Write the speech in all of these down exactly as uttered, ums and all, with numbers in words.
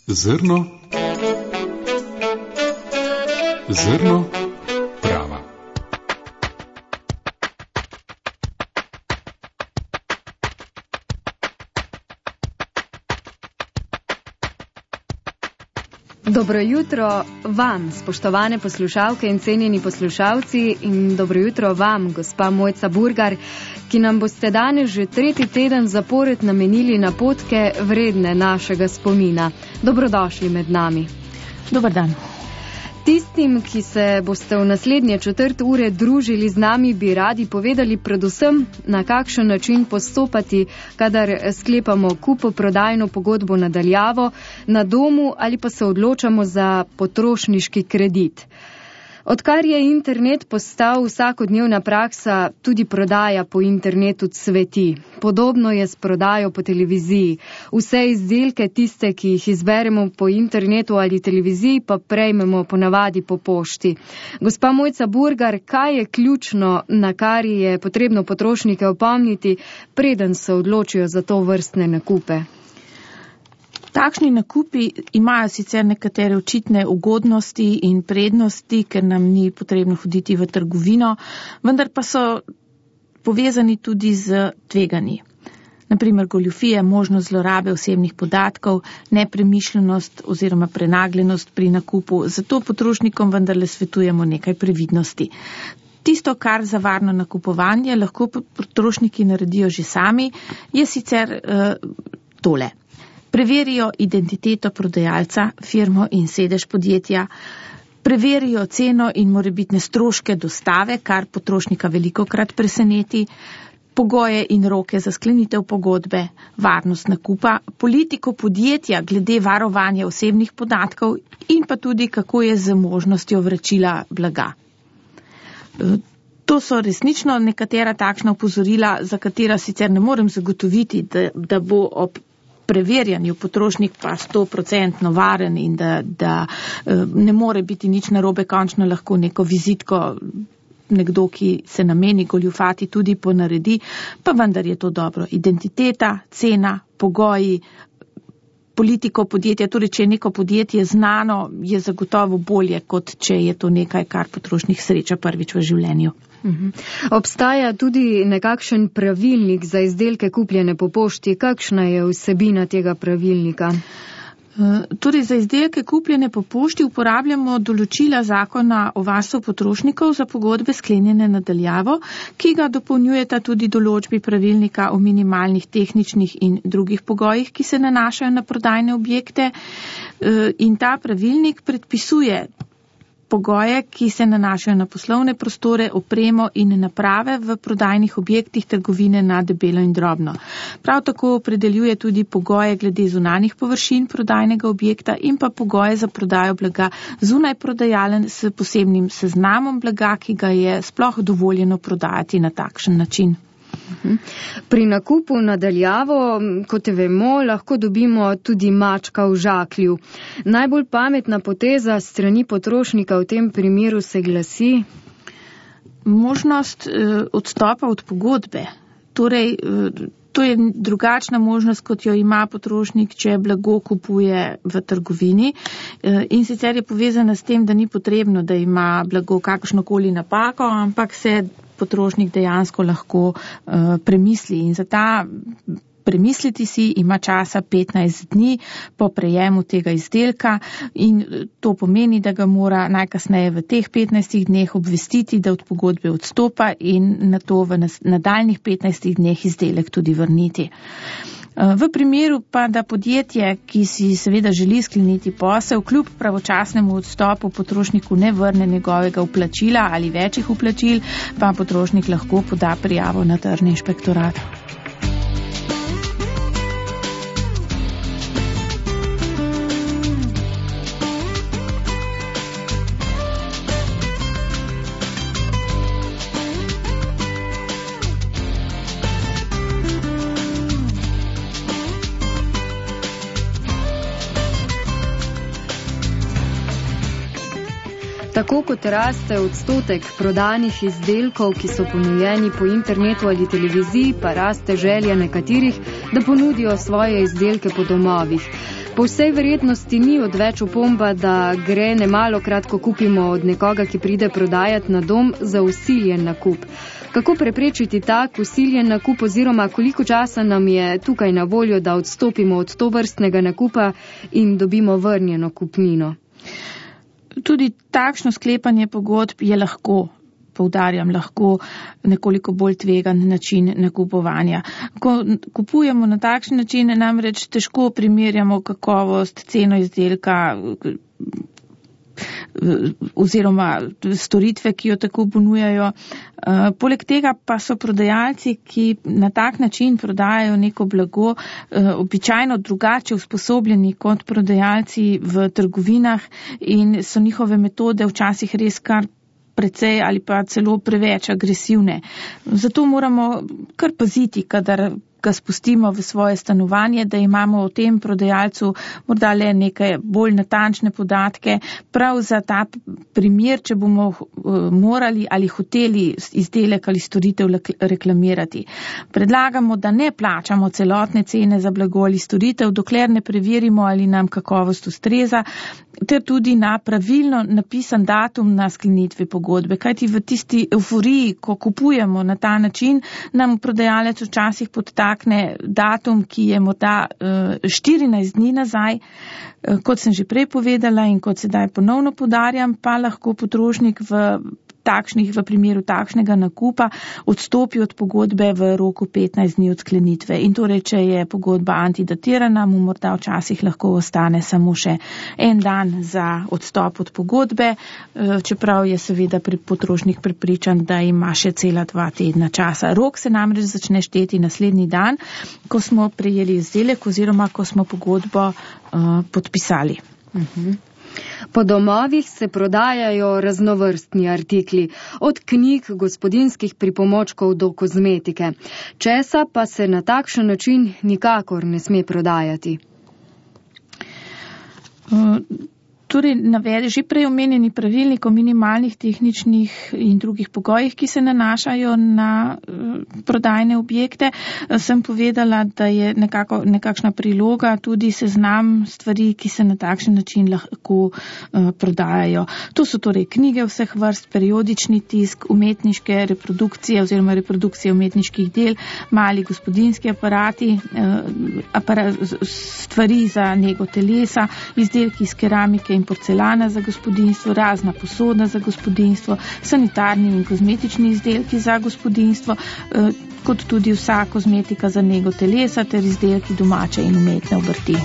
Zrno, zrno prava. Dobro jutro vam, spoštovane poslušalke in cenjeni poslušalci, in dobro jutro vam, gospa Mojca Burgar, ki nam boste danes že tretji teden zapored namenili napotke vredne našega spomina. Dobrodošli med nami. Dobar dan. Tistim, ki se boste v naslednje četrt ure družili z nami, bi radi povedali predvsem, na kakšen način postopati, kadar sklepamo kupoprodajno pogodbo na daljavo, na domu ali pa se odločamo za potrošniški kredit. Odkar je internet postal vsakodnevna praksa, tudi prodaja po internetu cveti. Podobno je s prodajo po televiziji. Vse izdelke, tiste, ki jih izberemo po internetu ali televiziji, pa prejmemo ponavadi po pošti. Gospa Mojca Burgar, kaj je ključno, na kar je potrebno potrošnike opomniti, preden se odločijo za to vrstne nakupe? Takšni nakupi imajo sicer nekatere očitne ugodnosti in prednosti, ker nam ni potrebno hoditi v trgovino, vendar pa so povezani tudi z tveganji. Naprimer goljufije, možnost zlorabe osebnih podatkov, nepremišljenost oziroma prenagljenost pri nakupu. Zato potrošnikom vendarle svetujemo nekaj previdnosti. Tisto, kar za varno nakupovanje lahko potrošniki naredijo že sami, je sicer uh, tole. Preverijo identiteto prodajalca, firmo in sedež podjetja, preverijo ceno in morebitne stroške dostave, kar potrošnika velikokrat preseneti, pogoje in roke za sklenitev pogodbe, varnost nakupa, politiko podjetja glede varovanja osebnih podatkov in pa tudi, kako je z možnostjo vračila blaga. To so resnično nekatera takšna opozorila, za katera sicer ne morem zagotoviti, da, da bo ob preverjanju potrošnik pa sto procentno varen in da, da ne more biti nič narobe, končno lahko neko vizitko nekdo, ki se nameni goljufati, tudi ponaredi, pa vendar je to dobro. Identiteta, cena, pogoji, politiko podjetja, torej če je neko podjetje znano, je zagotovo bolje, kot če je to nekaj, kar potrošnik sreča prvič v življenju. Obstaja tudi nekakšen pravilnik za izdelke kupljene po pošti. Kakšna je vsebina tega pravilnika? Torej, za izdelke kupljene po pošti uporabljamo določila zakona o varstvu potrošnikov za pogodbe sklenjene na daljavo, ki ga dopolnjujeta tudi določbi pravilnika o minimalnih tehničnih in drugih pogojih, ki se nanašajo na prodajne objekte. In ta pravilnik predpisuje pogoje, ki se nanašajo na poslovne prostore, opremo in naprave v prodajnih objektih trgovine na debelo in drobno. Prav tako opredeljuje tudi pogoje glede zunanjih površin prodajnega objekta in pa pogoje za prodajo blaga zunaj prodajalen s posebnim seznamom blaga, ki ga je sploh dovoljeno prodajati na takšen način. Pri nakupu na daljavo, kot vemo, lahko dobimo tudi mačka v žaklju. Najbolj pametna poteza strani potrošnika v tem primeru se glasi? Možnost eh, odstopa od pogodbe. Torej, eh, to je drugačna možnost, kot jo ima potrošnik, če blago kupuje v trgovini. Eh, in sicer je povezana s tem, da ni potrebno, da ima blago kakršnokoli napako, ampak se potrošnik dejansko lahko uh, premisli in za ta premisliti si ima časa petnajst dni po prejemu tega izdelka in to pomeni, da ga mora najkasneje v teh petnajstih dneh obvestiti, da od pogodbe odstopa in na to v nadaljnjih petnajstih dneh izdelek tudi vrniti. V primeru pa, da podjetje, ki si seveda želi skleniti posel, kljub pravočasnemu odstopu potrošniku ne vrne njegovega vplačila ali večjih vplačil, pa potrošnik lahko poda prijavo na tržni inšpektorat. Tako kot raste odstotek prodanih izdelkov, ki so ponujeni po internetu ali televiziji, pa raste želja nekaterih, da ponudijo svoje izdelke po domovih. Po vsej verjetnosti ni odveč opomba, da gre nemalokrat, ko kupimo od nekoga, ki pride prodajati na dom, za usiljen nakup. Kako preprečiti tak usiljen nakup oziroma koliko časa nam je tukaj na voljo, da odstopimo od tovrstnega nakupa in dobimo vrnjeno kupnino? Tudi takšno sklepanje pogodb je lahko, poudarjam, lahko nekoliko bolj tvegan način nakupovanja. Ko kupujemo na takšen način, namreč težko primerjamo kakovost, ceno izdelka oziroma storitve, ki jo tako ponujajo. Poleg tega pa so prodajalci, ki na tak način prodajajo neko blago, običajno drugače usposobljeni kot prodajalci v trgovinah in so njihove metode včasih res kar precej ali pa celo preveč agresivne. Zato moramo kar paziti, kadar ga spustimo v svoje stanovanje, da imamo o tem prodajalcu morda le neke bolj natančne podatke, prav za ta primer, če bomo morali ali hoteli izdelek ali storitev reklamirati. Predlagamo, da ne plačamo celotne cene za blago ali storitev, dokler ne preverimo, ali nam kakovost ustreza, ter tudi na pravilno napisan datum na sklenitvi pogodbe. Kajti v tisti euforiji, ko kupujemo na ta način, nam prodajalec včasih podtakne datum, ki je morda štirinajst dni nazaj. Kot sem že prej povedala in kot sedaj ponovno poudarjam, pa lahko potrošnik v takšnih, v primeru takšnega nakupa odstopi od pogodbe v roku petnajst dni od sklenitve. In torej, če je pogodba antidatirana, mu morda včasih lahko ostane samo še en dan za odstop od pogodbe, čeprav je seveda potrošnik prepričan, da ima še cela dva tedna časa. Rok se namreč začne šteti naslednji dan, ko smo prejeli izdelek oziroma ko smo pogodbo uh, podpisali. Uh-huh. Po domovih se prodajajo raznovrstni artikli, od knjig, gospodinjskih pripomočkov do kozmetike. Česa pa se na takšen način nikakor ne sme prodajati? Uh, torej, navede že prej omenjeni pravilnik o minimalnih tehničnih in drugih pogojih, ki se nanašajo na uh, prodajne objekte. Uh, sem povedala, da je nekako, nekakšna priloga tudi seznam stvari, ki se na takšen način lahko uh, prodajajo. To so torej knjige vseh vrst, periodični tisk, umetniške reprodukcije oziroma reprodukcije umetniških del, mali gospodinjski aparati, uh, aparat, stvari za nego telesa, izdelki iz keramike in porcelana za gospodinjstvo, razna posoda za gospodinjstvo, sanitarni in kozmetični izdelki za gospodinjstvo, kot tudi vsa kozmetika za nego telesa ter izdelki domače in umetne obrti.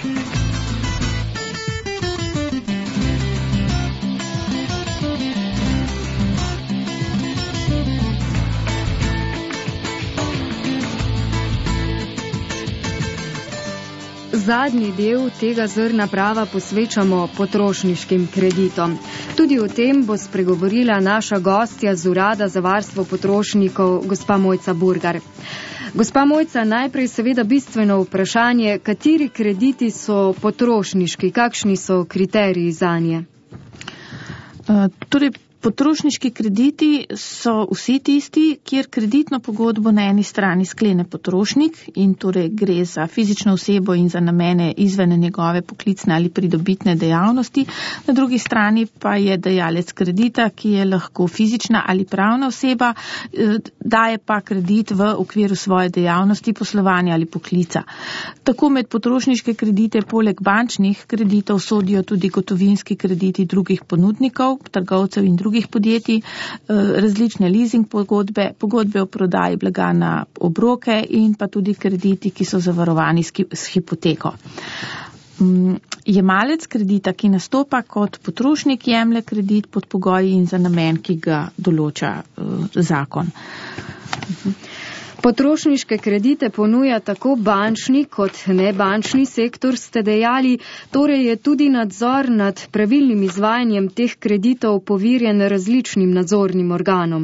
Zadnji del tega zrna prava posvečamo potrošniškim kreditom. Tudi o tem bo spregovorila naša gostja z Urada za varstvo potrošnikov, gospa Mojca Burgar. Gospa Mojca, najprej seveda bistveno vprašanje, kateri krediti so potrošniški, kakšni so kriteriji zanje? Uh, torej, Potrošniški krediti so vsi tisti, kjer kreditno pogodbo na eni strani sklene potrošnik in torej gre za fizično osebo in za namene izven njegove poklicne ali pridobitne dejavnosti. Na drugi strani pa je dajalec kredita, ki je lahko fizična ali pravna oseba, daje pa kredit v okviru svoje dejavnosti, poslovanja ali poklica. Tako med potrošniške kredite poleg bančnih kreditov sodijo tudi gotovinski krediti drugih ponudnikov, trgovcev in drugih drugih podjetij, različne leasing pogodbe, pogodbe o prodaji blaga na obroke in pa tudi krediti, ki so zavarovani s hipoteko. Jemalec kredita, ki nastopa kot potrošnik, jemlje kredit pod pogoji in za namen, ki ga določa zakon. Potrošniške kredite ponuja tako bančni kot nebančni sektor, ste dejali, torej je tudi nadzor nad pravilnim izvajanjem teh kreditov poverjen različnim nadzornim organom.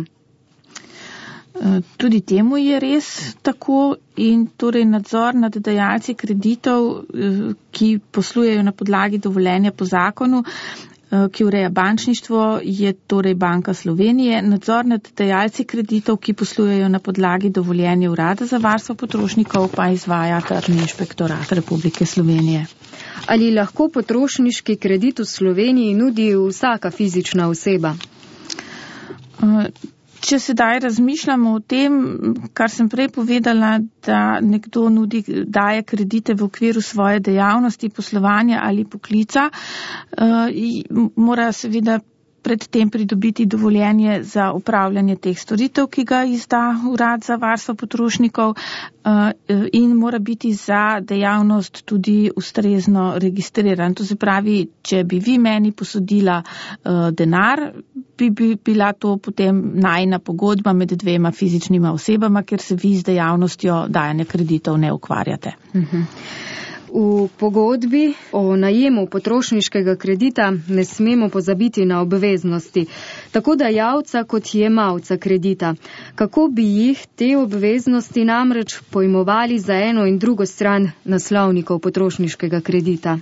Tudi temu je res tako in torej nadzor nad dajalci kreditov, ki poslujejo na podlagi dovoljenja po zakonu, ki ureja bančništvo, je torej Banka Slovenije, nadzor nad dajalci kreditov, ki poslujejo na podlagi dovoljenja Urada za varstvo potrošnikov, pa izvaja Tržni inšpektorat Republike Slovenije. Ali lahko potrošniški kredit v Sloveniji nudi vsaka fizična oseba? Če sedaj razmišljamo o tem, kar sem prej povedala, da nekdo nudi, daje kredite v okviru svoje dejavnosti, poslovanja ali poklica, mora seveda predtem pridobiti dovoljenje za upravljanje teh storitev, ki ga izda Urad za varstvo potrošnikov, in mora biti za dejavnost tudi ustrezno registriran. To se pravi, če bi vi meni posodila denar, bi, bi bila to potem najina pogodba med dvema fizičnima osebama, ker se vi z dejavnostjo dajanja kreditov ne ukvarjate. Uh-huh. V pogodbi o najemu potrošniškega kredita ne smemo pozabiti na obveznosti, tako dajalca kot jemalca kredita. Kako bi jih te obveznosti namreč pojmovali za eno in drugo stran naslovnikov potrošniškega kredita?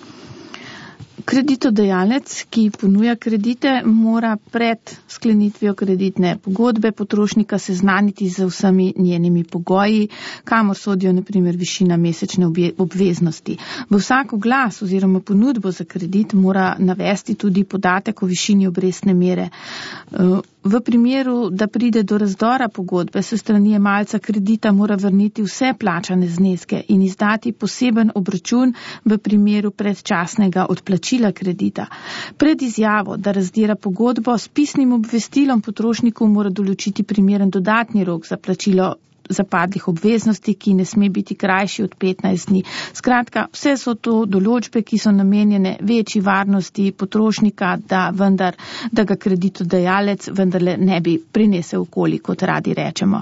Kreditodajalec, ki ponuja kredite, mora pred sklenitvijo kreditne pogodbe potrošnika seznaniti z vsemi njenimi pogoji, kamor sodijo na primer višina mesečne obveznosti. V vsak oglas oziroma ponudbo za kredit mora navesti tudi podatek o višini obrestne mere. V primeru, da pride do razdora pogodbe, se strani jemalca kredita mora vrniti vse plačane zneske in izdati poseben obračun v primeru predčasnega odplačila kredita. Pred izjavo, da razdira pogodbo, s pisnim obvestilom potrošniku mora določiti primeren dodatni rok za plačilo zapadlih obveznosti, ki ne sme biti krajši od petnajst dni. Skratka, vse so to določbe, ki so namenjene večji varnosti potrošnika, da vendar, da ga kreditodajalec vendarle ne bi prinesel okoli, kot radi rečemo.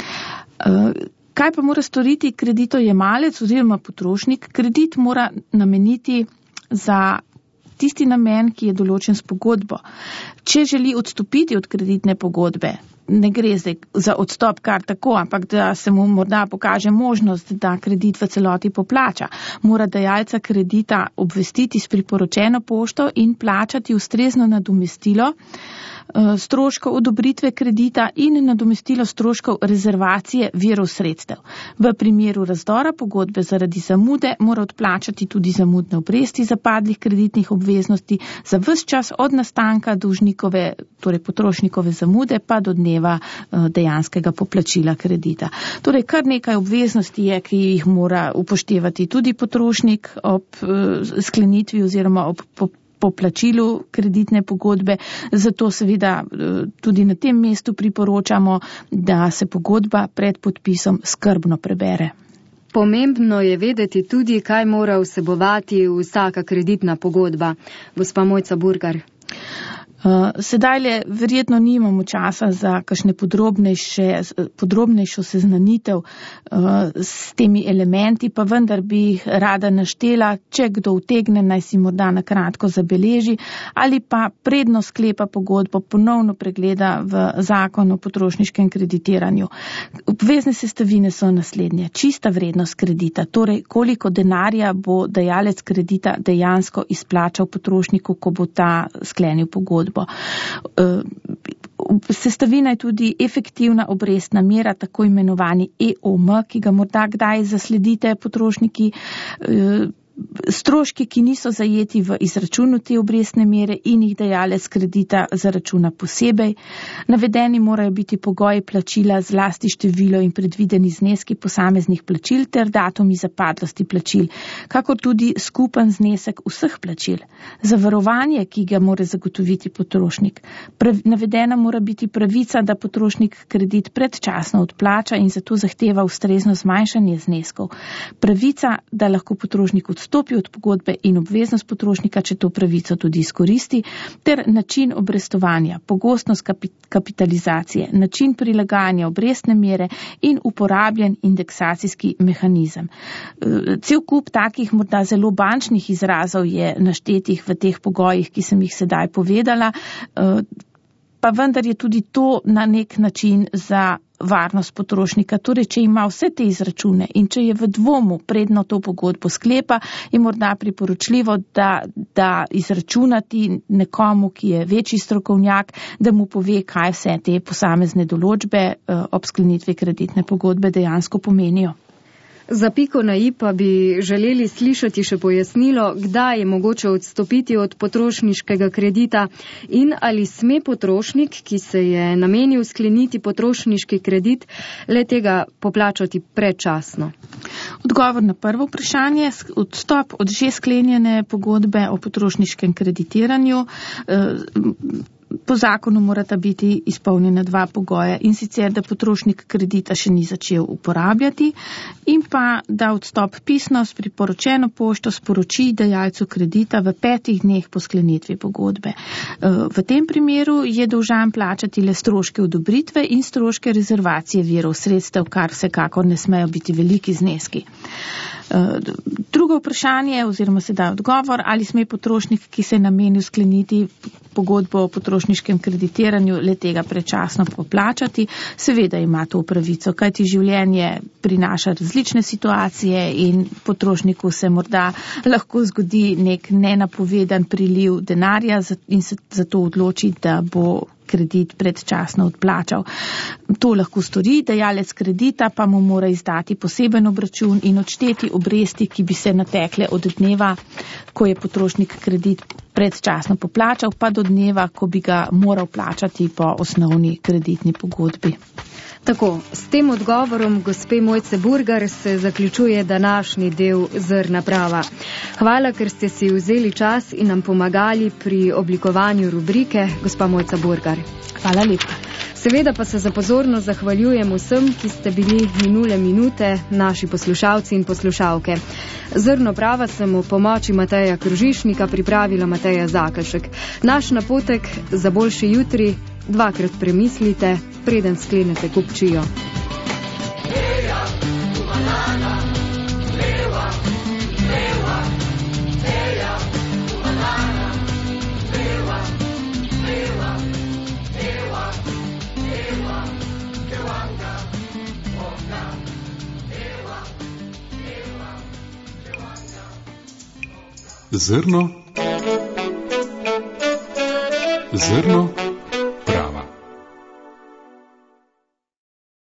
Kaj pa mora storiti kreditojemalec oziroma potrošnik? Kredit mora nameniti za tisti namen, ki je določen s pogodbo. Če želi odstopiti od kreditne pogodbe, ne gre zdaj za odstop kar tako, ampak da se mu morda pokaže možnost, da kredit v celoti poplača. Mora dajalca kredita obvestiti s priporočeno pošto in plačati ustrezno nadomestilo stroškov odobritve kredita in nadomestilo stroškov rezervacije virov sredstev. V primeru razdora pogodbe zaradi zamude mora odplačati tudi zamudne obresti zapadlih kreditnih obveznosti za ves čas od nastanka dolžnikove, torej potrošnikove zamude, pa do dneva dejanskega poplačila kredita. Torej, kar nekaj obveznosti je, ki jih mora upoštevati tudi potrošnik ob sklenitvi oziroma ob po plačilu kreditne pogodbe, zato seveda tudi na tem mestu priporočamo, da se pogodba pred podpisom skrbno prebere. Pomembno je vedeti tudi, kaj mora vsebovati vsaka kreditna pogodba. Gospa Mojca Burgar. Sedaj le verjetno nimamo časa za kakšne podrobnejše, podrobnejšo seznanitev s temi elementi, pa vendar bi jih rada naštela, če kdo utegne, naj si morda na kratko zabeleži ali pa predno sklepa pogodbo, ponovno pregleda v zakon o potrošniškem kreditiranju. Obvezne sestavine so naslednje. Čista vrednost kredita, torej koliko denarja bo dajalec kredita dejansko izplačal potrošniku, ko bo ta sklenil pogodbo. Sestavina je tudi efektivna obrestna mera, tako imenovani E O M, ki ga morda kdaj zasledite potrošniki, stroški, ki niso zajeti v izračunu te obrestne mere in jih dajalec kredita zaračuna posebej. Navedeni morajo biti pogoji plačila, zlasti število in predvideni zneski posameznih plačil ter datumi zapadlosti plačil, kakor tudi skupen znesek vseh plačil. Zavarovanje, ki ga mora zagotoviti potrošnik. Prav, navedena mora biti pravica, da potrošnik kredit predčasno odplača in zato zahteva ustrezno zmanjšanje zneskov. Pravica, da lahko potrošnik odstopi stopi od pogodbe in obveznost potrošnika, če to pravico tudi izkoristi, ter način obrestovanja, pogostnost kapitalizacije, način prilagajanja obrestne mere in uporabljen indeksacijski mehanizem. Cel kup takih morda zelo bančnih izrazov je naštetih v teh pogojih, ki sem jih sedaj povedala, pa vendar je tudi to na nek način za varnost potrošnika. Torej, če ima vse te izračune in če je v dvomu predno to pogodbo sklepa, je morda priporočljivo, da, da izračunati nekomu, ki je večji strokovnjak, da mu pove, kaj vse te posamezne določbe ob sklenitvi kreditne pogodbe dejansko pomenijo. Za piko na i pa bi želeli slišati še pojasnilo, kdaj je mogoče odstopiti od potrošniškega kredita in ali sme potrošnik, ki se je namenil skleniti potrošniški kredit, le tega poplačati predčasno. Odgovor na prvo vprašanje, odstop od že sklenjene pogodbe o potrošniškem kreditiranju. Po zakonu morata biti izpolnjena dva pogoja, in sicer, da potrošnik kredita še ni začel uporabljati in pa, da odstop pisno s priporočeno pošto sporoči dajalcu kredita v petih dneh po sklenitvi pogodbe. V tem primeru je dolžan plačati le stroške odobritve in stroške rezervacije virov sredstev, kar vsekakor ne smejo biti veliki zneski. Drugo vprašanje oziroma sedaj odgovor, ali sme potrošnik, ki se je namenil skleniti pogodbo o potrošniškem kreditiranju, le tega predčasno poplačati. Seveda ima to pravico, kajti življenje prinaša različne situacije in potrošniku se morda lahko zgodi nek nenapovedan priliv denarja in se zato odloči, da bo kredit predčasno odplačal. To lahko stori, dajalec kredita pa mu mora izdati poseben obračun in odšteti obresti, ki bi se natekle od dneva, ko je potrošnik kredit predčasno poplačal, pa do dneva, ko bi ga moral plačati po osnovni kreditni pogodbi. Tako, s tem odgovorom gospe Mojce Burgar se zaključuje današnji del Zrna prava. Hvala, ker ste si vzeli čas in nam pomagali pri oblikovanju rubrike, gospa Mojca Burgar. Hvala lepa. Seveda pa se za pozornost zahvaljujem vsem, ki ste bili minule minute naši poslušalci in poslušalke. Zrno prava sem v pomoči Mateja Kružišnika pripravila Mateja Zakelšek. Naš napotek za boljši jutri: dvakrat premislite, preden sklenete kupčijo. Zrno, zrno